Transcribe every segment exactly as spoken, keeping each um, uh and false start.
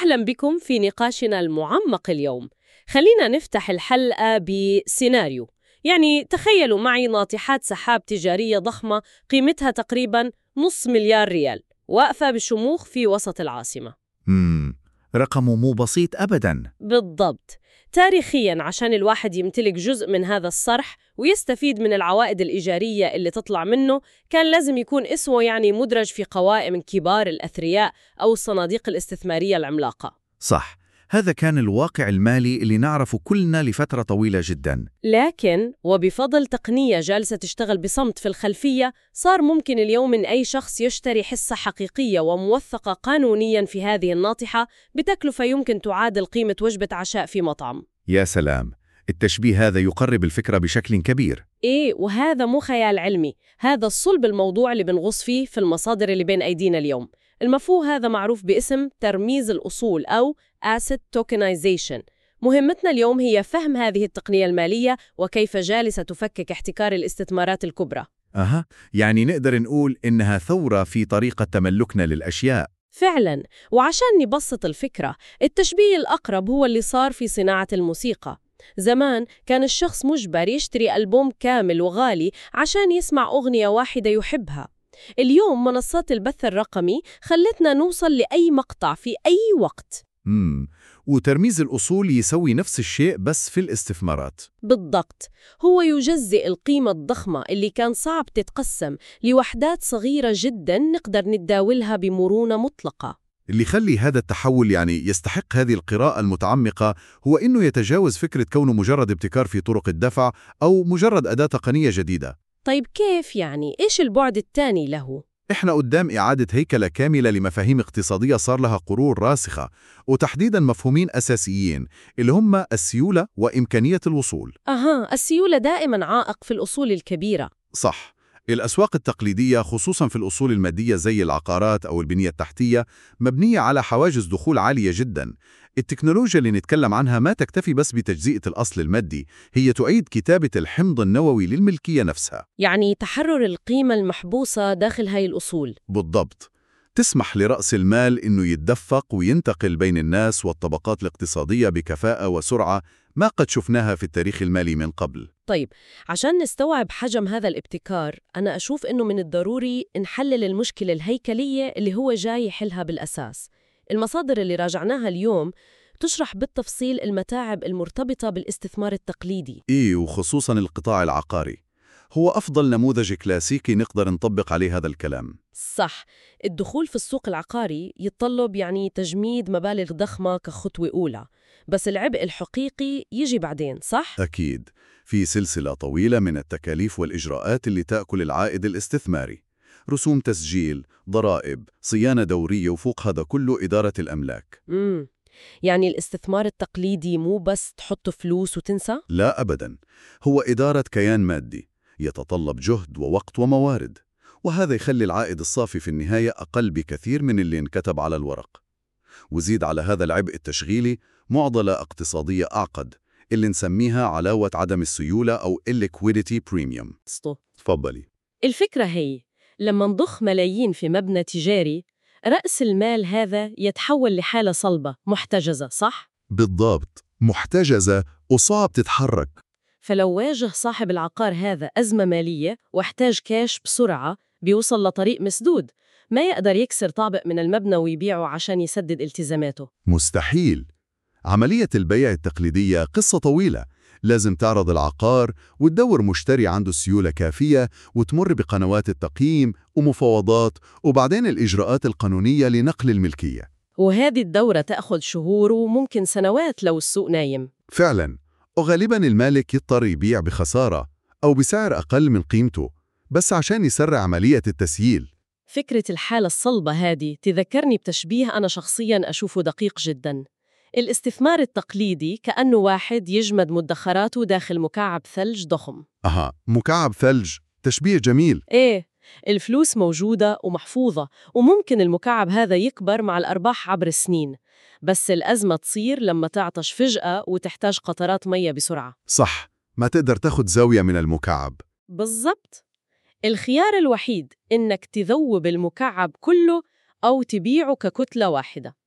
أهلا بكم في نقاشنا المعمق اليوم. خلينا نفتح الحلقة بسيناريو. يعني تخيلوا معي ناطحات سحاب تجارية ضخمة قيمتها تقريبا نص مليار ريال واقفة بشموخ في وسط العاصمة. امم رقم مو بسيط أبداً. بالضبط. تاريخياً عشان الواحد يمتلك جزء من هذا الصرح ويستفيد من العوائد الإيجارية اللي تطلع منه كان لازم يكون اسمه يعني مدرج في قوائم كبار الأثرياء أو الصناديق الاستثمارية العملاقة. صح، هذا كان الواقع المالي اللي نعرفه كلنا لفترة طويلة جداً. لكن وبفضل تقنية جالسة تشتغل بصمت في الخلفية صار ممكن اليوم من أي شخص يشتري حصة حقيقية وموثقة قانونياً في هذه الناطحة بتكلفة يمكن تعادل قيمة وجبة عشاء في مطعم. يا سلام، التشبيه هذا يقرب الفكرة بشكل كبير. إيه، وهذا مو خيال علمي، هذا الصلب الموضوع اللي بنغوص فيه في المصادر اللي بين أيدينا اليوم. المفهوم هذا معروف باسم ترميز الأصول أو Asset Tokenization. مهمتنا اليوم هي فهم هذه التقنية المالية وكيف جالسة تفكك احتكار الاستثمارات الكبرى. أها، يعني نقدر نقول إنها ثورة في طريقة تملكنا للأشياء. فعلاً، وعشان نبسط الفكرة، التشبيه الأقرب هو اللي صار في صناعة الموسيقى. زمان كان الشخص مجبر يشتري ألبوم كامل وغالي عشان يسمع أغنية واحدة يحبها. اليوم منصات البث الرقمي خلتنا نوصل لأي مقطع في أي وقت. امم وترميز الأصول يسوي نفس الشيء بس في الاستثمارات. بالضبط، هو يجزئ القيمة الضخمة اللي كان صعب تتقسم لوحدات صغيرة جداً نقدر نتداولها بمرونة مطلقة. اللي يخلي هذا التحول يعني يستحق هذه القراءة المتعمقة هو إنه يتجاوز فكرة كونه مجرد ابتكار في طرق الدفع أو مجرد أداة تقنية جديدة. طيب كيف يعني؟ إيش البعد الثاني له؟ إحنا قدام إعادة هيكلة كاملة لمفاهيم اقتصادية صار لها قرون راسخة، وتحديداً مفهومين أساسيين اللي هم السيولة وإمكانية الوصول. أها، السيولة دائماً عائق في الأصول الكبيرة. صح، الأسواق التقليدية خصوصاً في الأصول المادية زي العقارات أو البنية التحتية مبنية على حواجز دخول عالية جداً. التكنولوجيا اللي نتكلم عنها ما تكتفي بس بتجزئة الأصل المادي، هي تعيد كتابة الحمض النووي للملكية نفسها. يعني تحرر القيمة المحبوسة داخل هاي الأصول. بالضبط، تسمح لرأس المال إنه يتدفق وينتقل بين الناس والطبقات الاقتصادية بكفاءة وسرعة ما قد شفناها في التاريخ المالي من قبل. طيب، عشان نستوعب حجم هذا الابتكار أنا أشوف إنه من الضروري نحلل المشكلة الهيكلية اللي هو جاي يحلها بالأساس. المصادر اللي راجعناها اليوم تشرح بالتفصيل المتاعب المرتبطة بالاستثمار التقليدي. إيه، وخصوصاً القطاع العقاري هو أفضل نموذج كلاسيكي نقدر نطبق عليه هذا الكلام. صح، الدخول في السوق العقاري يتطلب يعني تجميد مبالغ ضخمة كخطوة أولى، بس العبء الحقيقي يجي بعدين، صح؟ أكيد، في سلسلة طويلة من التكاليف والإجراءات اللي تأكل العائد الاستثماري: رسوم تسجيل، ضرائب، صيانة دورية، وفوق هذا كله إدارة الأملاك. امم يعني الاستثمار التقليدي مو بس تحط فلوس وتنسى؟ لا أبداً، هو إدارة كيان مادي يتطلب جهد ووقت وموارد، وهذا يخلي العائد الصافي في النهاية أقل بكثير من اللي انكتب على الورق. وزيد على هذا العبء التشغيلي معضلة اقتصادية أعقد اللي نسميها علاوة عدم السيولة أو illiquidity premium. سطو. تفضلي. الفكرة هي لما نضخ ملايين في مبنى تجاري، رأس المال هذا يتحول لحالة صلبة محتجزة، صح؟ بالضبط، محتجزة وصعب تتحرك. فلو واجه صاحب العقار هذا أزمة مالية واحتاج كاش بسرعة بيوصل لطريق مسدود، ما يقدر يكسر طابق من المبنى ويبيعه عشان يسدد التزاماته. مستحيل. عملية البيع التقليدية قصة طويلة، لازم تعرض العقار وتدور مشتري عنده سيولة كافية وتمر بقنوات التقييم ومفاوضات وبعدين الإجراءات القانونية لنقل الملكية. وهذه الدورة تأخذ شهور وممكن سنوات لو السوق نايم. فعلاً، وغالباً المالك يضطر يبيع بخسارة أو بسعر أقل من قيمته بس عشان يسرع عملية التسييل. فكرة الحالة الصلبة هذه تذكرني بتشبيه أنا شخصياً أشوفه دقيق جداً. الاستثمار التقليدي كأنه واحد يجمد مدخراته داخل مكعب ثلج ضخم. أها، مكعب ثلج، تشبيه جميل. إيه، الفلوس موجودة ومحفوظة وممكن المكعب هذا يكبر مع الأرباح عبر السنين، بس الأزمة تصير لما تعطش فجأة وتحتاج قطرات مية بسرعة. صح، ما تقدر تاخد زاوية من المكعب. بالضبط، الخيار الوحيد إنك تذوب المكعب كله أو تبيعه ككتلة واحدة،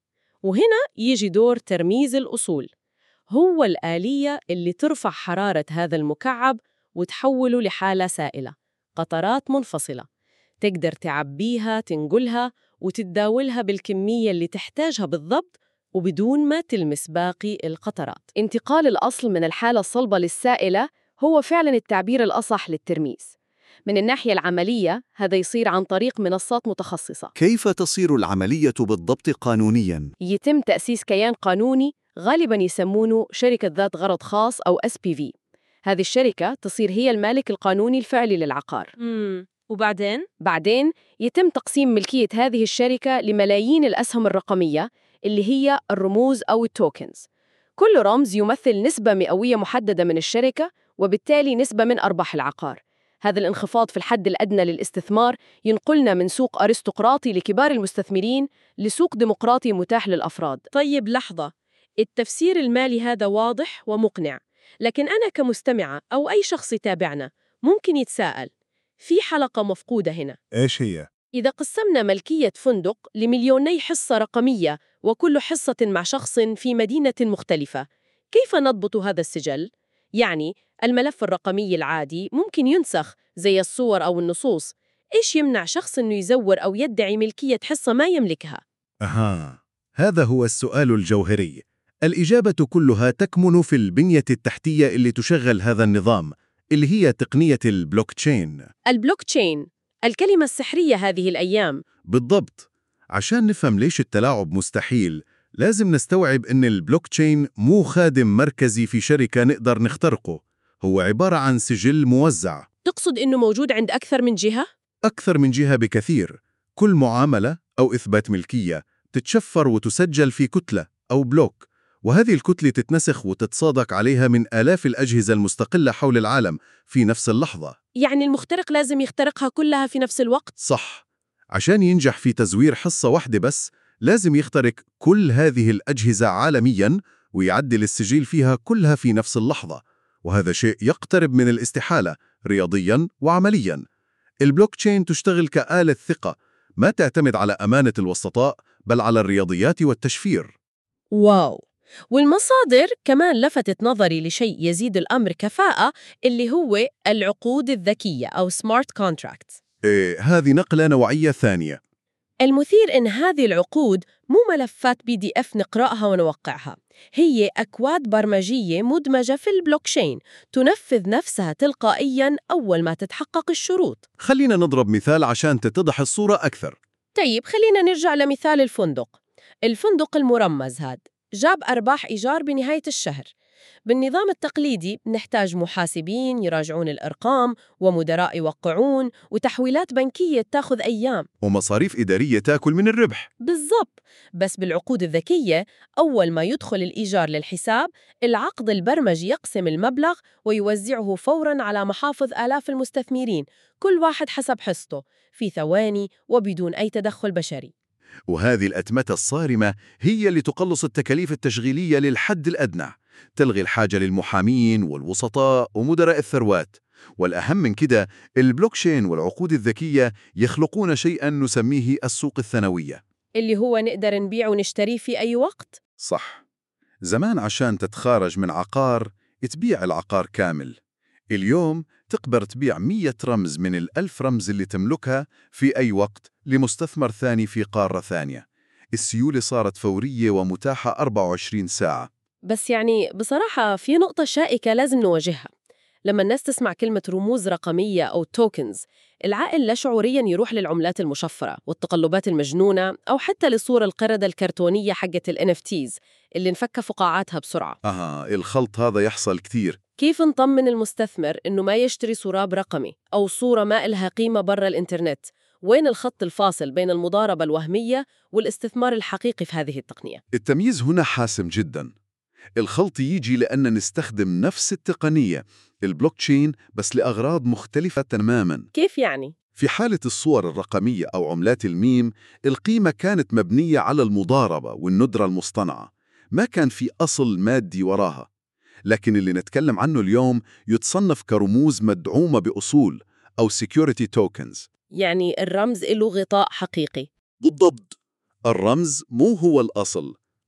وهنا يجي دور ترميز الأصول. هو الآلية اللي ترفع حرارة هذا المكعب وتحوله لحالة سائلة، قطرات منفصلة، تقدر تعبيها، تنقلها، وتتداولها بالكمية اللي تحتاجها بالضبط وبدون ما تلمس باقي القطرات. انتقال الأصل من الحالة الصلبة للسائلة هو فعلاً التعبير الأصح للترميز. من الناحية العملية هذا يصير عن طريق منصات متخصصة. كيف تصير العملية بالضبط قانونياً؟ يتم تأسيس كيان قانوني غالباً يسمونه شركة ذات غرض خاص أو إس بي في. هذه الشركة تصير هي المالك القانوني الفعلي للعقار. مم. وبعدين؟ بعدين يتم تقسيم ملكية هذه الشركة لملايين الأسهم الرقمية اللي هي الرموز أو التوكنز. كل رمز يمثل نسبة مئوية محددة من الشركة وبالتالي نسبة من أرباح العقار. هذا الانخفاض في الحد الأدنى للاستثمار ينقلنا من سوق أرستقراطي لكبار المستثمرين لسوق ديمقراطي متاح للأفراد. طيب لحظة، التفسير المالي هذا واضح ومقنع، لكن أنا كمستمعة أو أي شخص يتابعنا ممكن يتساءل، في حلقة مفقودة هنا. إيش هي؟ إذا قسمنا ملكية فندق لمليوني حصة رقمية وكل حصة مع شخص في مدينة مختلفة، كيف نضبط هذا السجل؟ يعني الملف الرقمي العادي ممكن ينسخ زي الصور أو النصوص. إيش يمنع شخص إنه يزور أو يدعي ملكية حصة ما يملكها؟ أها، هذا هو السؤال الجوهري. الإجابة كلها تكمن في البنية التحتية اللي تشغل هذا النظام، اللي هي تقنية البلوكتشين. البلوكتشين، الكلمة السحرية هذه الأيام. بالضبط. عشان نفهم ليش التلاعب مستحيل، لازم نستوعب إن البلوكتشين مو خادم مركزي في شركة نقدر نخترقه، هو عبارة عن سجل موزع. تقصد إنه موجود عند أكثر من جهة؟ أكثر من جهة بكثير. كل معاملة أو إثبات ملكية تتشفر وتسجل في كتلة أو بلوك، وهذه الكتلة تتنسخ وتتصادق عليها من آلاف الأجهزة المستقلة حول العالم في نفس اللحظة. يعني المخترق لازم يخترقها كلها في نفس الوقت؟ صح. عشان ينجح في تزوير حصة واحدة بس، لازم يخترق كل هذه الأجهزة عالمياً ويعدل السجل فيها كلها في نفس اللحظة، وهذا شيء يقترب من الاستحالة رياضياً وعملياً. البلوكتشين تشتغل كآلة ثقة، ما تعتمد على أمانة الوسطاء بل على الرياضيات والتشفير. واو! والمصادر كمان لفتت نظري لشيء يزيد الأمر كفاءة، اللي هو العقود الذكية أو Smart Contracts. إيه، هذه نقلة نوعية ثانية. المثير إن هذه العقود مو ملفات بي دي إف نقرأها ونوقعها، هي أكواد برمجية مدمجة في البلوكشين تنفذ نفسها تلقائياً أول ما تتحقق الشروط. خلينا نضرب مثال عشان تتضح الصورة أكثر. طيب خلينا نرجع لمثال الفندق. الفندق المرمز هاد جاب أرباح إيجار بنهاية الشهر. بالنظام التقليدي نحتاج محاسبين يراجعون الأرقام ومدراء يوقعون وتحويلات بنكية تاخذ أيام ومصاريف إدارية تاكل من الربح. بالضبط. بس بالعقود الذكية أول ما يدخل الإيجار للحساب، العقد البرمجي يقسم المبلغ ويوزعه فوراً على محافظ آلاف المستثمرين، كل واحد حسب حصته، في ثواني وبدون أي تدخل بشري. وهذه الأتمتة الصارمة هي اللي تقلص التكاليف التشغيلية للحد الأدنى، تلغي الحاجة للمحامين والوسطاء ومدراء الثروات. والأهم من كده، البلوكشين والعقود الذكية يخلقون شيئاً نسميه السوق الثانوية، اللي هو نقدر نبيع ونشتريه في أي وقت؟ صح. زمان عشان تتخارج من عقار تبيع العقار كامل. اليوم تقدر تبيع مية رمز من الألف رمز اللي تملكها في أي وقت لمستثمر ثاني في قارة ثانية. السيولة صارت فورية ومتاحة أربعة وعشرين ساعة. بس يعني بصراحة في نقطة شائكة لازم نواجهها. لما الناس تسمع كلمة رموز رقمية أو توكنز، العقل لا شعورياً يروح للعملات المشفرة والتقلبات المجنونة أو حتى لصور القردة الكرتونية حقة ال إن إف تيز اللي انفك فقاعاتها بسرعة. أها، الخلط هذا يحصل كتير. كيف نطمن المستثمر إنه ما يشتري سراب رقمي أو صورة ما إلها قيمة برا الإنترنت؟ وين الخط الفاصل بين المضاربة الوهمية والاستثمار الحقيقي في هذه التقنية؟ التمييز هنا حاسم جداً. الخلط يجي لأن نستخدم نفس التقنية البلوكتشين بس لأغراض مختلفة تماماً. كيف يعني؟ في حالة الصور الرقمية أو عملات الميم، القيمة كانت مبنية على المضاربة والندرة المصطنعة، ما كان في أصل مادي وراها. لكن اللي نتكلم عنه اليوم يتصنف كرموز مدعومة بأصول أو security tokens. يعني الرمز له غطاء حقيقي. بالضبط. الرمز مو هو الأصل،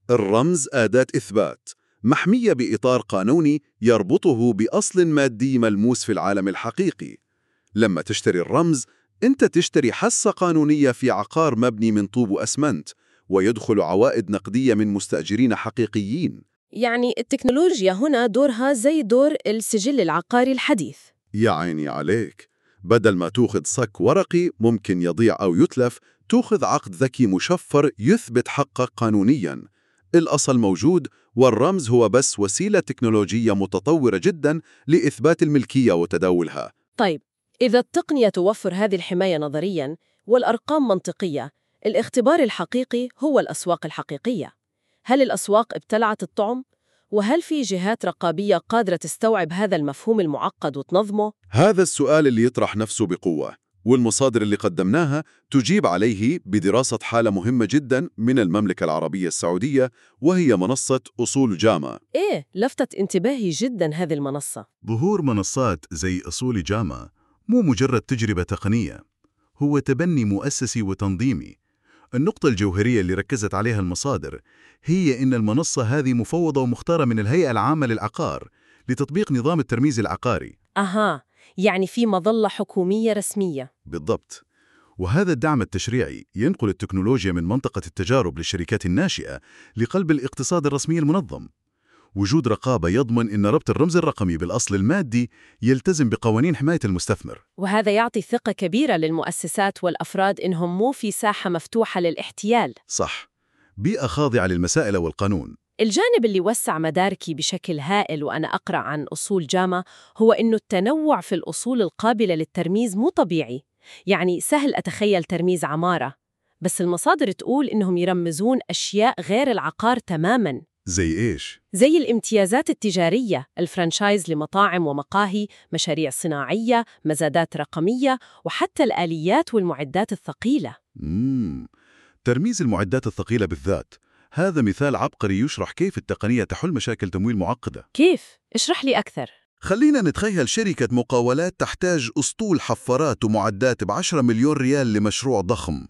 الرمز أداة إثبات محمية بإطار قانوني يربطه بأصل مادي ملموس في العالم الحقيقي. لما تشتري الرمز، أنت تشتري حصة قانونية في عقار مبني من طوب وأسمنت، ويدخل عوائد نقدية من مستأجرين حقيقيين. يعني التكنولوجيا هنا دورها زي دور السجل العقاري الحديث. يا عيني عليك، بدل ما تأخذ صك ورقي ممكن يضيع أو يتلف، تأخذ عقد ذكي مشفر يثبت حقك قانونياً. الأصل موجود، والرمز هو بس وسيلة تكنولوجية متطورة جداً لإثبات الملكية وتداولها. طيب، إذا التقنية توفر هذه الحماية نظرياً والأرقام منطقية، الاختبار الحقيقي هو الأسواق الحقيقية. هل الأسواق ابتلعت الطعم؟ وهل في جهات رقابية قادرة تستوعب هذا المفهوم المعقد وتنظمه؟ هذا السؤال اللي يطرح نفسه بقوة، والمصادر اللي قدمناها تجيب عليه بدراسة حالة مهمة جدا من المملكة العربية السعودية، وهي منصة أصول جاما. إيه، لفتت انتباهي جدا هذه المنصة. ظهور منصات زي أصول جاما مو مجرد تجربة تقنية، هو تبني مؤسسي وتنظيمي. النقطة الجوهرية اللي ركزت عليها المصادر هي إن المنصة هذه مفوضة ومختارة من الهيئة العامة للعقار لتطبيق نظام الترميز العقاري. أها، يعني في مظلة حكومية رسمية. بالضبط، وهذا الدعم التشريعي ينقل التكنولوجيا من منطقة التجارب للشركات الناشئة لقلب الاقتصاد الرسمي المنظم. وجود رقابة يضمن إن ربط الرمز الرقمي بالأصل المادي يلتزم بقوانين حماية المستثمر. وهذا يعطي ثقة كبيرة للمؤسسات والأفراد إنهم مو في ساحة مفتوحة للاحتيال. صح، بيئة خاضعة للمسائل والقانون. الجانب اللي وسع مداركي بشكل هائل وأنا أقرأ عن أصول جاما هو إنه التنوع في الأصول القابلة للترميز مو طبيعي. يعني سهل أتخيل ترميز عمارة، بس المصادر تقول إنهم يرمزون أشياء غير العقار تماماً. زي إيش؟ زي الامتيازات التجارية، الفرانشايز لمطاعم ومقاهي، مشاريع صناعية، مزادات رقمية، وحتى الآليات والمعدات الثقيلة. مم. ترميز المعدات الثقيلة بالذات، هذا مثال عبقري يشرح كيف التقنية تحل مشاكل تمويل معقدة. كيف؟ اشرح لي أكثر. خلينا نتخيل شركة مقاولات تحتاج أسطول حفارات ومعدات بعشرة مليون ريال لمشروع ضخم.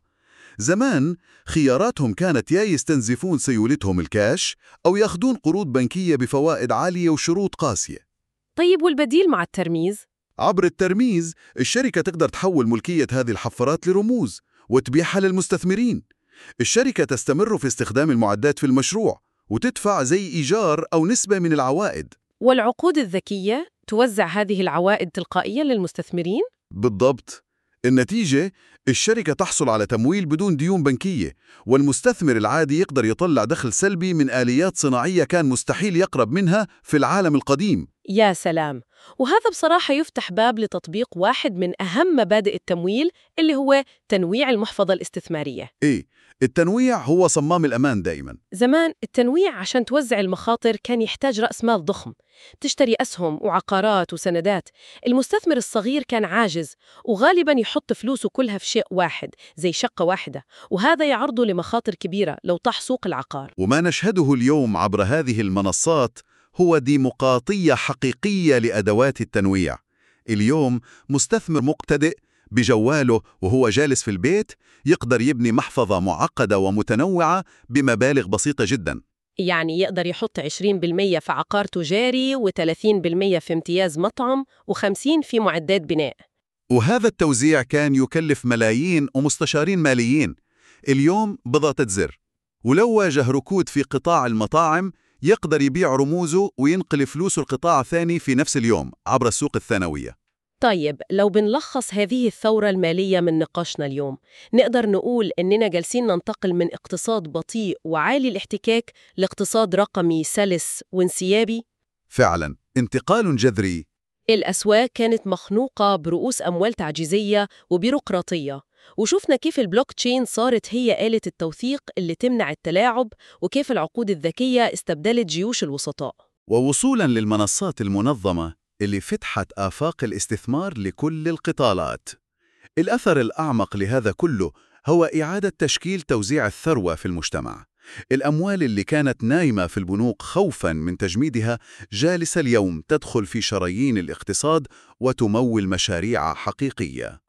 زمان خياراتهم كانت يا يستنزفون سيولتهم الكاش أو ياخدون قروض بنكية بفوائد عالية وشروط قاسية. طيب، والبديل مع الترميز؟ عبر الترميز الشركة تقدر تحول ملكية هذه الحفارات لرموز وتبيعها للمستثمرين. الشركة تستمر في استخدام المعدات في المشروع وتدفع زي إيجار أو نسبة من العوائد. والعقود الذكية توزع هذه العوائد تلقائياً للمستثمرين؟ بالضبط. النتيجة، الشركة تحصل على تمويل بدون ديون بنكية، والمستثمر العادي يقدر يطلع دخل سلبي من آليات صناعية كان مستحيل يقرب منها في العالم القديم. يا سلام! وهذا بصراحة يفتح باب لتطبيق واحد من أهم مبادئ التمويل، اللي هو تنويع المحفظة الاستثمارية. إيه، التنويع هو صمام الأمان دائما. زمان التنويع عشان توزع المخاطر كان يحتاج رأس مال ضخم، تشتري أسهم وعقارات وسندات. المستثمر الصغير كان عاجز وغالباً يحط فلوسه كلها في شيء واحد زي شقة واحدة، وهذا يعرضه لمخاطر كبيرة لو طاح سوق العقار. وما نشهده اليوم عبر هذه المنصات هو ديمقراطية حقيقية لأدوات التنويع. اليوم مستثمر مبتدئ بجواله وهو جالس في البيت يقدر يبني محفظة معقدة ومتنوعة بمبالغ بسيطة جداً. يعني يقدر يحط عشرين بالمئة في عقار تجاري وثلاثين بالمئة في امتياز مطعم وخمسين في معدات بناء. وهذا التوزيع كان يكلف ملايين ومستشارين ماليين. اليوم بضغطة زر، ولو واجه ركود في قطاع المطاعم يقدر يبيع رموزه وينقل فلوسه القطاع الثاني في نفس اليوم عبر السوق الثانوية. طيب، لو بنلخص هذه الثورة المالية من نقاشنا اليوم، نقدر نقول إننا جالسين ننتقل من اقتصاد بطيء وعالي الاحتكاك لاقتصاد رقمي سلس وانسيابي؟ فعلا، انتقال جذري. الأسواق كانت مخنوقة برؤوس أموال تعجيزية وبيروقراطية، وشفنا كيف البلوك تشين صارت هي آلة التوثيق اللي تمنع التلاعب، وكيف العقود الذكية استبدلت جيوش الوسطاء. ووصولا للمنصات المنظمة اللي فتحت آفاق الاستثمار لكل القطاعات. الأثر الأعمق لهذا كله هو إعادة تشكيل توزيع الثروة في المجتمع. الأموال اللي كانت نايمة في البنوك خوفاً من تجميدها جالسة اليوم تدخل في شرايين الاقتصاد وتمول مشاريع حقيقية.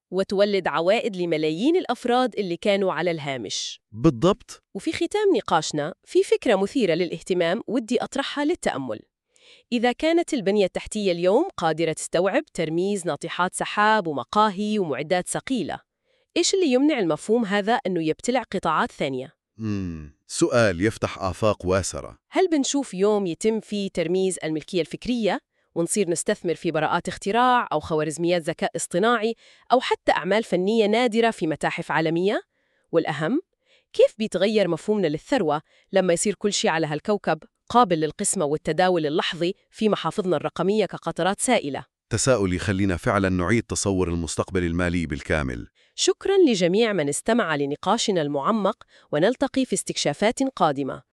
وتولد عوائد لملايين الأفراد اللي كانوا على الهامش. بالضبط. وفي ختام نقاشنا في فكرة مثيرة للاهتمام ودي أطرحها للتأمل. إذا كانت البنية التحتية اليوم قادرة تستوعب ترميز ناطحات سحاب ومقاهي ومعدات ثقيلة، إيش اللي يمنع المفهوم هذا أنه يبتلع قطاعات ثانية؟ مم. سؤال يفتح آفاق واسرة. هل بنشوف يوم يتم فيه ترميز الملكية الفكرية ونصير نستثمر في براءات اختراع أو خوارزميات ذكاء اصطناعي أو حتى أعمال فنية نادرة في متاحف عالمية؟ والأهم، كيف بيتغير مفهومنا للثروة لما يصير كل شيء على هالكوكب قابل للقسمة والتداول اللحظي في محافظنا الرقمية كقطرات سائلة؟ تساؤل يخلينا فعلا نعيد تصور المستقبل المالي بالكامل. شكراً لجميع من استمع لنقاشنا المعمق، ونلتقي في استكشافات قادمة.